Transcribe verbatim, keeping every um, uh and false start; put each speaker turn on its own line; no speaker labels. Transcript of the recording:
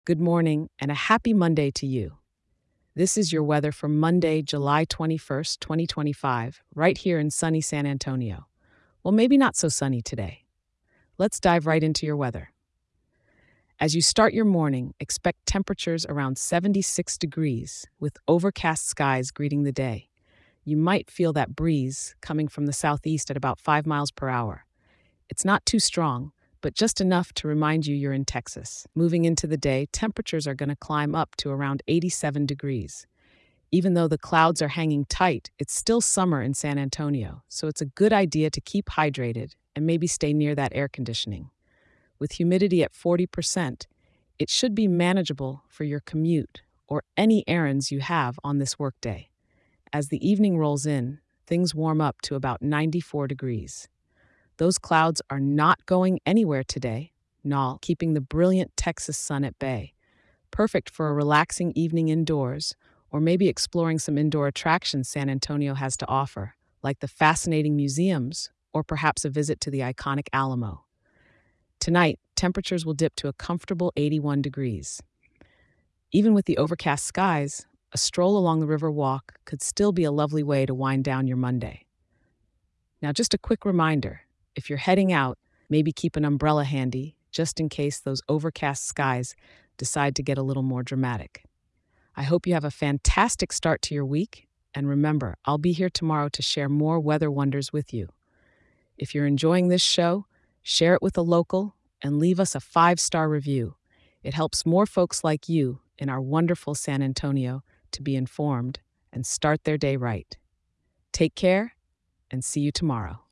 Good morning and a happy Monday to you. This is your weather for Monday, July twenty-first, twenty twenty-five, right here in sunny San Antonio. Well, maybe not so sunny today. Let's dive right into your weather. As you start your morning, expect temperatures around seventy-six degrees with overcast skies greeting the day. You might feel that breeze coming from the southeast at about five miles per hour. It's not too strong, but just enough to remind you you're in Texas. Moving into the day, temperatures are going to climb up to around eighty-seven degrees. Even though the clouds are hanging tight, it's still summer in San Antonio, so it's a good idea to keep hydrated and maybe stay near that air conditioning. With humidity at forty percent, it should be manageable for your commute or any errands you have on this workday. As the evening rolls in, things warm up to about ninety-four degrees. Those clouds are not going anywhere today, nor keeping the brilliant Texas sun at bay. Perfect for a relaxing evening indoors, or maybe exploring some indoor attractions San Antonio has to offer, like the fascinating museums, or perhaps a visit to the iconic Alamo. Tonight, temperatures will dip to a comfortable eighty-one degrees. Even with the overcast skies, a stroll along the River Walk could still be a lovely way to wind down your Monday. Now, just a quick reminder, if you're heading out, maybe keep an umbrella handy just in case those overcast skies decide to get a little more dramatic. I hope you have a fantastic start to your week, and remember, I'll be here tomorrow to share more weather wonders with you. If you're enjoying this show, share it with a local and leave us a five-star review. It helps more folks like you in our wonderful San Antonio to be informed and start their day right. Take care and see you tomorrow.